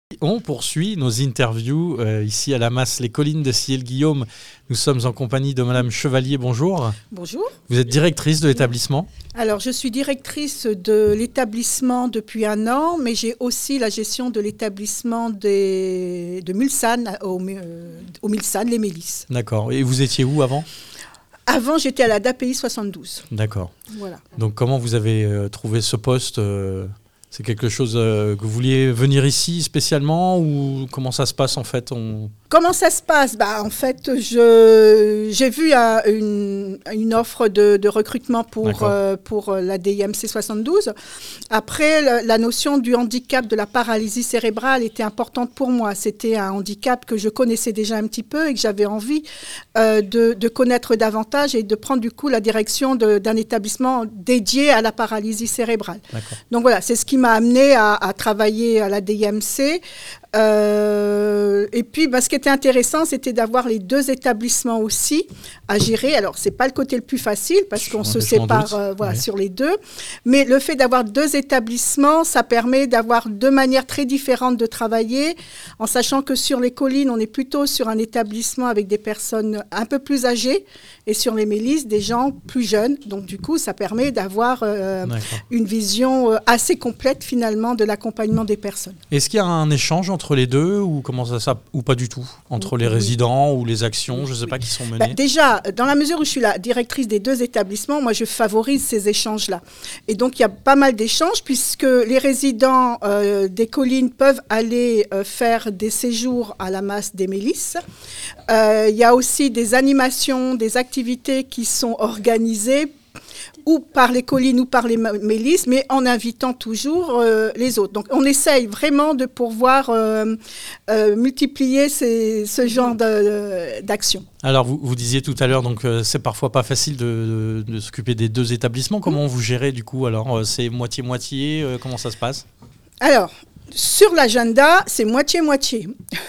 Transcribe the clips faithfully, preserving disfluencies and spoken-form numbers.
On poursuit nos interviews euh, ici à la Masse, les collines de Ciel-Guillaume. Nous sommes en compagnie de Madame Chevalier. Bonjour. Bonjour. Vous êtes directrice de l'établissement ? Alors, je suis directrice de l'établissement depuis un an, mais j'ai aussi la gestion de l'établissement des, de Mulsanne, au, euh, au Mulsanne, les Mélisses. D'accord. Et vous étiez où avant ? Avant, j'étais à la D A P I soixante-douze. D'accord. Voilà. Donc, comment vous avez euh, trouvé ce poste euh, C'est quelque chose euh, que vous vouliez venir ici spécialement ou comment ça se passe en fait on... Comment ça se passe ? Bah, en fait, je, j'ai vu uh, une, une offre de, de recrutement pour, euh, pour la D I M C soixante-douze. Après, la, la notion du handicap, de la paralysie cérébrale était importante pour moi. C'était un handicap que je connaissais déjà un petit peu et que j'avais envie euh, de, de connaître davantage et de prendre du coup la direction de, d'un établissement dédié à la paralysie cérébrale. D'accord. Donc voilà, c'est ce qui m'a amené à, à travailler à la D I M C. Euh, et puis, bah, ce qui était intéressant, c'était d'avoir les deux établissements aussi à gérer. Alors, c'est pas le côté le plus facile parce qu'on se sépare euh, voilà, oui. sur les deux. Mais le fait d'avoir deux établissements, ça permet d'avoir deux manières très différentes de travailler, en sachant que sur les collines, on est plutôt sur un établissement avec des personnes un peu plus âgées et sur les Mélisses, des gens plus jeunes. Donc, du coup, ça permet d'avoir euh, une vision assez complète, finalement, de l'accompagnement des personnes. Est-ce qu'il y a un échange entre entre les deux ou comment ça, ça ou pas du tout entre oui, les résidents oui. ou les actions, je ne sais oui. pas, qui sont menées. Bah, déjà, dans la mesure où je suis la directrice des deux établissements, moi je favorise ces échanges-là. Et donc il y a pas mal d'échanges puisque les résidents euh, des collines peuvent aller euh, faire des séjours à la Masse des Mélisses. Euh, il y a aussi des animations, des activités qui sont organisées ou par les collines ou par les Mélisses, mais en invitant toujours euh, les autres. Donc, on essaye vraiment de pouvoir euh, euh, multiplier ces, ce genre de, d'action. Alors, vous, vous disiez tout à l'heure, donc euh, c'est parfois pas facile de, de, de s'occuper des deux établissements. Comment mmh. vous gérez du coup ? Alors, euh, c'est moitié-moitié, euh, comment ça se passe ? Alors, sur l'agenda, c'est moitié-moitié.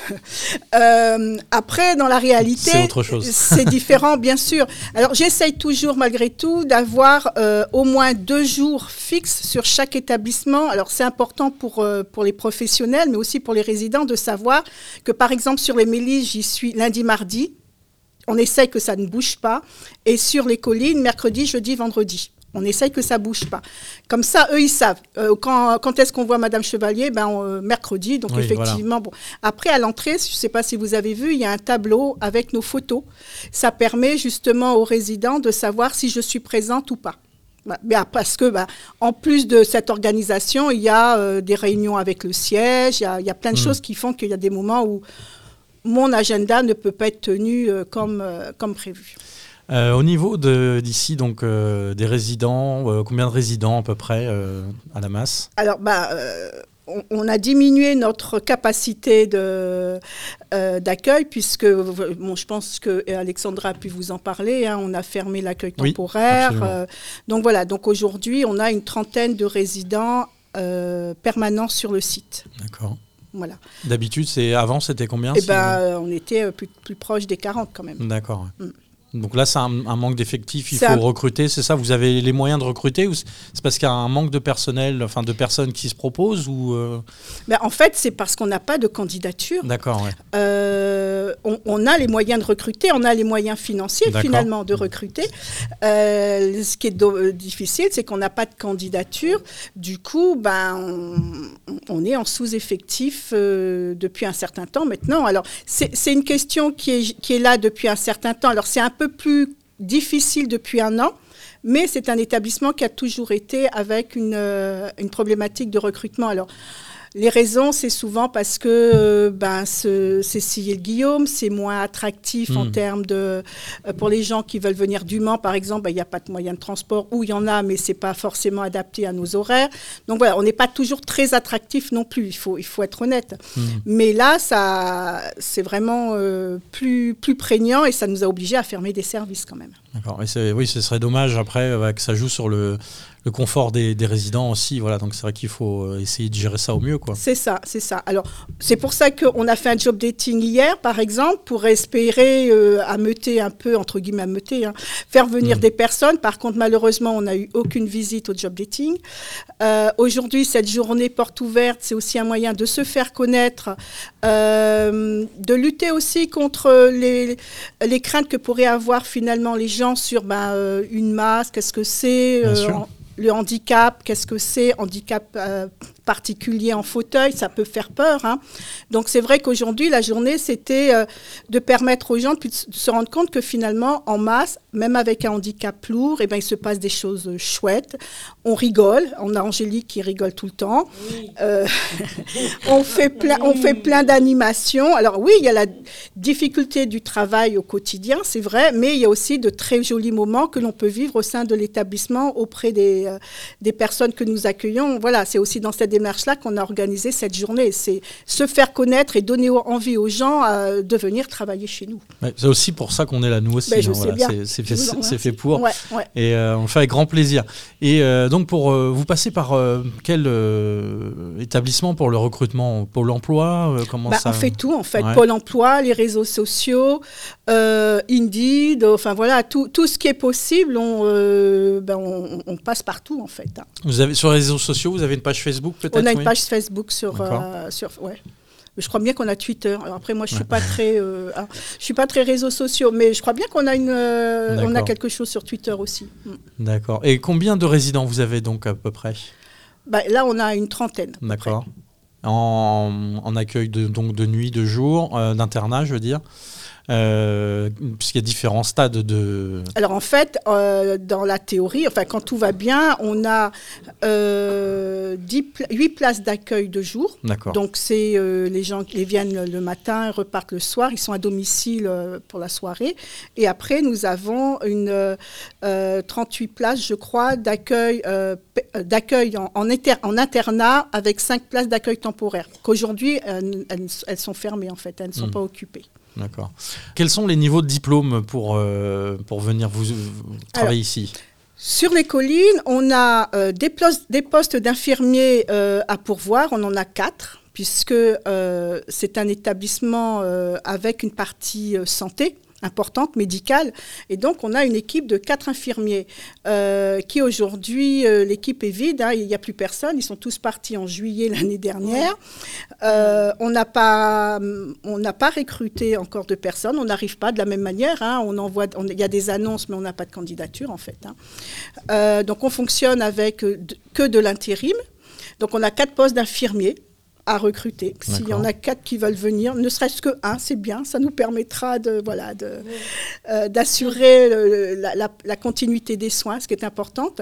euh, après, dans la réalité, c'est autre chose. C'est différent, bien sûr. Alors, j'essaye toujours, malgré tout, d'avoir euh, au moins deux jours fixes sur chaque établissement. Alors, c'est important pour, euh, pour les professionnels, mais aussi pour les résidents, de savoir que, par exemple, sur les Mélisses, j'y suis lundi, mardi. On essaye que ça ne bouge pas. Et sur les collines, mercredi, jeudi, vendredi. On essaye que ça ne bouge pas. Comme ça, eux, ils savent. Euh, quand, quand est-ce qu'on voit Madame Chevalier ? Ben, euh, mercredi. Donc, oui, effectivement, voilà. Bon. Après, à l'entrée, je ne sais pas si vous avez vu, il y a un tableau avec nos photos. Ça permet justement aux résidents de savoir si je suis présente ou pas. Ben, parce que, ben, en plus de cette organisation, il y a euh, des réunions avec le siège. Il y a, il y a plein de mmh. choses qui font qu'il y a des moments où mon agenda ne peut pas être tenu euh, comme, euh, comme prévu. Euh, au niveau de, d'ici, donc, euh, des résidents, euh, combien de résidents à peu près euh, à la Masse ? Alors, bah, euh, on, on a diminué notre capacité de, euh, d'accueil puisque, bon, je pense qu'Alexandra a pu vous en parler, hein, on a fermé l'accueil temporaire. Oui, euh, donc voilà, donc aujourd'hui, on a une trentaine de résidents euh, permanents sur le site. D'accord. Voilà. D'habitude, c'est, avant, c'était combien ? Eh si ben, vous... on était plus, plus proche des quarante quand même. D'accord. Mm. Donc là, c'est un, un manque d'effectifs, il c'est faut un... recruter, c'est ça ? Vous avez les moyens de recruter ou c'est parce qu'il y a un manque de personnel, enfin de personnes qui se proposent ou euh... ben, en fait, c'est parce qu'on n'a pas de candidature. D'accord, ouais. Euh, on, on a les moyens de recruter, on a les moyens financiers D'accord. finalement de recruter. Euh, ce qui est do- difficile, c'est qu'on n'a pas de candidature. Du coup, ben, on, on est en sous-effectif euh, depuis un certain temps maintenant. Alors, c'est, c'est une question qui est, qui est là depuis un certain temps. Alors, c'est un peu plus difficile depuis un an, mais c'est un établissement qui a toujours été avec une, euh, une problématique de recrutement. Alors, les raisons, c'est souvent parce que euh, ben, ce, c'est Ciel-Guillaume, c'est moins attractif mmh. en termes de... Euh, pour les gens qui veulent venir du Mans, par exemple, il ben, n'y a pas de moyen de transport, ou il y en a, mais ce n'est pas forcément adapté à nos horaires. Donc voilà, on n'est pas toujours très attractif non plus, il faut, il faut être honnête. Mmh. Mais là, ça, c'est vraiment euh, plus, plus prégnant et ça nous a obligés à fermer des services quand même. D'accord. Et c'est, oui, ce serait dommage après bah, que ça joue sur le, le confort des, des résidents aussi. Voilà. Donc c'est vrai qu'il faut essayer de gérer ça au mieux, quoi. C'est ça, c'est ça. Alors c'est pour ça qu'on a fait un job dating hier, par exemple, pour espérer euh, ameuter un peu, entre guillemets ameuter, hein, faire venir mmh. des personnes. Par contre, malheureusement, on n'a eu aucune visite au job dating. Euh, aujourd'hui, cette journée porte ouverte, c'est aussi un moyen de se faire connaître, euh, de lutter aussi contre les, les craintes que pourraient avoir finalement les gens sur ben, euh, une masse, qu'est-ce que c'est, euh, en, le handicap, qu'est-ce que c'est, handicap euh, particulier en fauteuil, ça peut faire peur. Hein. Donc c'est vrai qu'aujourd'hui, la journée, c'était euh, de permettre aux gens de se rendre compte que finalement, en masse, même avec un handicap lourd, eh ben, il se passe des choses chouettes. On rigole, on a Angélique qui rigole tout le temps. Oui. Euh, on, fait plein, on fait plein d'animations. Alors oui, il y a la difficulté du travail au quotidien, c'est vrai, mais il y a aussi de très jolis moments que l'on peut vivre au sein de l'établissement auprès des, euh, des personnes que nous accueillons. Voilà, c'est aussi dans cette démarche-là qu'on a organisé cette journée. C'est se faire connaître et donner envie aux gens euh, de venir travailler chez nous. Ouais, c'est aussi pour ça qu'on est là, nous aussi. Ben, je hein, sais voilà. bien. C'est, c'est, fait, c'est, c'est fait pour. Ouais, ouais. Et euh, on le fait avec grand plaisir. Et euh, donc, pour euh, vous passez par euh, quel euh, établissement pour le recrutement ? Pôle emploi euh, comment bah, ça... On fait tout, en fait. Ouais. Pôle emploi, les réseaux sociaux, euh, Indeed, enfin voilà, tout, tout ce qui est possible, on, euh, ben, on, on passe partout, en fait. Hein. Vous avez, sur les réseaux sociaux, vous avez une page Facebook peut-être ? On a une oui page Facebook sur... Euh, sur ouais. Je crois bien qu'on a Twitter. Alors après, moi, je suis ouais. pas très, euh, ah, je suis pas très réseaux sociaux, mais je crois bien qu'on a une, euh, on a quelque chose sur Twitter aussi. Mm. D'accord. Et combien de résidents vous avez donc à peu près ? Bah, là, on a une trentaine. D'accord. En, en accueil de, donc de nuit, de jour, euh, d'internat, je veux dire. Euh, puisqu'il y a différents stades de... Alors en fait, euh, dans la théorie, enfin quand tout va bien, on a euh, dix, huit places d'accueil de jour. D'accord. Donc c'est euh, les gens qui viennent le matin, repartent le soir, ils sont à domicile euh, pour la soirée. Et après, nous avons une euh, trente-huit places, je crois, d'accueil, euh, d'accueil en, en, inter, en internat avec cinq places d'accueil temporaire. Qu'aujourd'hui, elles, elles, elles sont fermées en fait, elles ne sont mmh. pas occupées. D'accord. Quels sont les niveaux de diplôme pour, euh, pour venir vous, vous travailler Alors, ici ? Sur les collines, on a euh, des, postes, des postes d'infirmiers euh, à pourvoir, on en a quatre, puisque euh, c'est un établissement euh, avec une partie euh, santé importante, médicale. Et donc, on a une équipe de quatre infirmiers euh, qui, aujourd'hui, euh, l'équipe est vide. Hein, il n'y a plus personne. Ils sont tous partis en juillet l'année dernière. Euh, on n'a pas, on n'a pas recruté encore de personnes. On n'arrive pas de la même manière. Hein, on envoie, on, il y a des annonces, mais on n'a pas de candidature, en fait. Hein. Euh, donc, on fonctionne avec de, que de l'intérim. Donc, on a quatre postes d'infirmiers à recruter. D'accord. S'il y en a quatre qui veulent venir, ne serait-ce que un, c'est bien. Ça nous permettra de, voilà, de, oui. euh, d'assurer le, la, la, la continuité des soins, ce qui est important.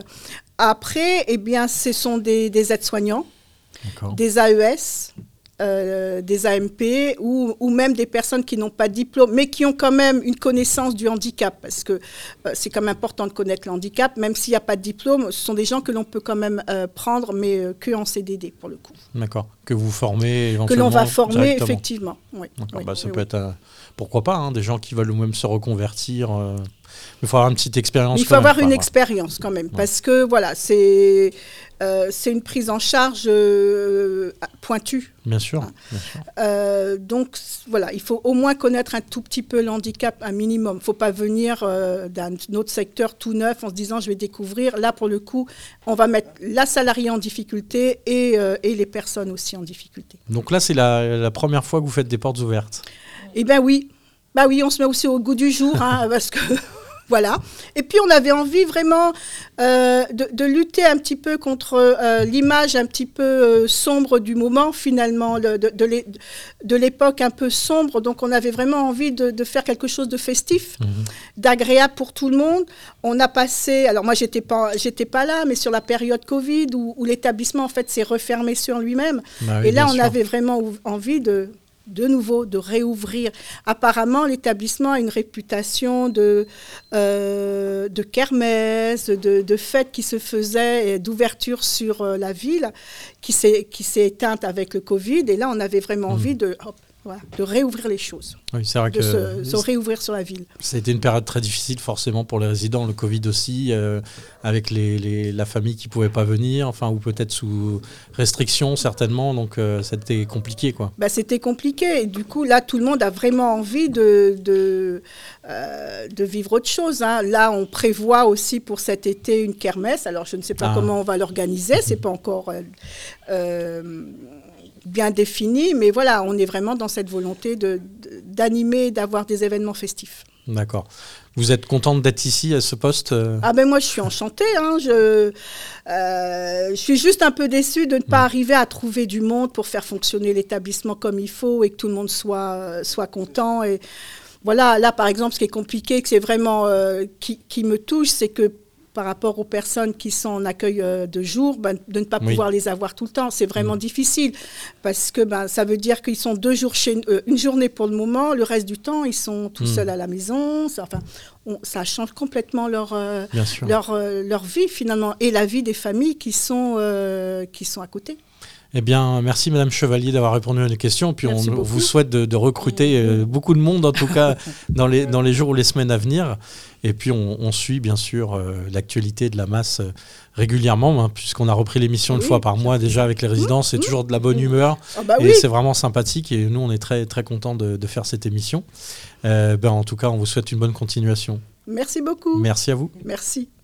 Après, eh bien, ce sont des, des aides-soignants, D'accord. des A E S, euh, des A M P ou, ou même des personnes qui n'ont pas de diplôme, mais qui ont quand même une connaissance du handicap, parce que euh, c'est quand même important de connaître le handicap, même s'il n'y a pas de diplôme, ce sont des gens que l'on peut quand même euh, prendre, mais euh, que en C D D pour le coup. D'accord, que vous formez éventuellement. Que l'on va former, effectivement. Oui, D'accord. Oui, bah, ça oui, peut oui. être, euh, pourquoi pas, hein, des gens qui veulent même se reconvertir. Euh, il faut avoir une petite expérience. Il faut avoir même, une pas, expérience quand même, ouais. parce que voilà, c'est, euh, c'est une prise en charge euh, pointue. Bien sûr. Bien sûr. Euh, donc voilà, il faut au moins connaître un tout petit peu le handicap, un minimum. Il ne faut pas venir euh, d'un autre secteur tout neuf en se disant je vais découvrir. Là, pour le coup, on va mettre la salariée en difficulté et, euh, et les personnes aussi en difficulté. Donc là, c'est la, la première fois que vous faites des portes ouvertes. Eh bien oui. Bah oui, on se met aussi au goût du jour, hein, parce que... Voilà. Et puis, on avait envie vraiment euh, de, de lutter un petit peu contre euh, l'image un petit peu euh, sombre du moment, finalement, le, de, de, l'é- de l'époque un peu sombre. Donc, on avait vraiment envie de, de faire quelque chose de festif, mmh. d'agréable pour tout le monde. On a passé... Alors, moi, je n'étais pas, j'étais pas là, mais sur la période Covid, où, où l'établissement, en fait, s'est refermé sur lui-même. Bah oui, Et là, on sûr. avait vraiment envie de... de nouveau, de réouvrir. Apparemment, l'établissement a une réputation de, euh, de kermesse, de, de fêtes qui se faisaient, et d'ouverture sur euh, la ville, qui s'est, qui s'est éteinte avec le Covid. Et là, on avait vraiment mmh. envie de... Hop, voilà, de réouvrir les choses. Oui, c'est vrai de que se, se réouvrir sur la ville. Ça a été une période très difficile forcément pour les résidents, le Covid aussi, euh, avec les, les, la famille qui ne pouvait pas venir, enfin, ou peut-être sous restriction certainement, donc euh, c'était compliqué, quoi. Bah, c'était compliqué, et du coup là tout le monde a vraiment envie de, de, euh, de vivre autre chose, hein. Là on prévoit aussi pour cet été une kermesse, alors je ne sais pas ah. comment on va l'organiser, c'est pas encore... Euh, euh, bien défini, mais voilà, on est vraiment dans cette volonté de, de, d'animer, d'avoir des événements festifs. D'accord. Vous êtes contente d'être ici, à ce poste ? Ah ben moi, je suis enchantée. Hein. Je, euh, je suis juste un peu déçue de ne pas mmh. arriver à trouver du monde pour faire fonctionner l'établissement comme il faut et que tout le monde soit, soit content. Et voilà, là, par exemple, ce qui est compliqué, que c'est vraiment euh, qui, qui me touche, c'est que par rapport aux personnes qui sont en accueil euh, de jour, ben, de ne pas oui. pouvoir les avoir tout le temps. C'est vraiment mmh. difficile parce que ben, ça veut dire qu'ils sont deux jours chez euh, une journée pour le moment, le reste du temps, ils sont tout mmh. seuls à la maison. Ça, enfin, on, ça change complètement leur, euh, leur, euh, leur vie finalement et la vie des familles qui sont, euh, qui sont à côté. Eh bien, merci Madame Chevalier d'avoir répondu à nos questions. Puis on, on vous souhaite de, de recruter euh, beaucoup de monde, en tout cas, dans les, dans les jours ou les semaines à venir. Et puis on, on suit bien sûr euh, l'actualité de la masse euh, régulièrement, hein, puisqu'on a repris l'émission oui, une fois par mois déjà avec les résidents. C'est mmh, toujours de la bonne humeur oh bah et oui. c'est vraiment sympathique. Et nous, on est très, très contents de, de faire cette émission. Euh, ben, en tout cas, on vous souhaite une bonne continuation. Merci beaucoup. Merci à vous. Merci.